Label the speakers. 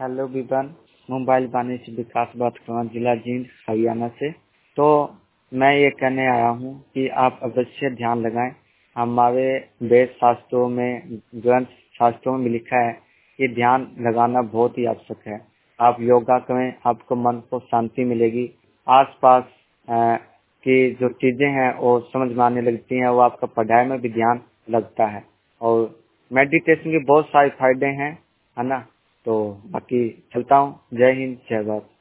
Speaker 1: Hello Vivian, mobile वाणिज्य विकास बात कर रहा हूँ, जिला जींद हरियाणा से। तो मैं ये कहने आया हूँ कि आप अवश्य ध्यान लगाएं। हमारे वेद शास्त्रों में, ग्रंथ शास्त्रों में भी लिखा है कि ध्यान लगाना बहुत ही आवश्यक है। आप योगा करें, आपको मन को शांति मिलेगी। आसपास की जो चीजें हैं वो समझ में आने लगती हैं, वो आपका पढ़ाई में भी ध्यान लगता है। और मेडिटेशन के बहुत सारे फायदे हैं, है ना। तो बाकी चलता हूँ। जय हिंद, जय भारत।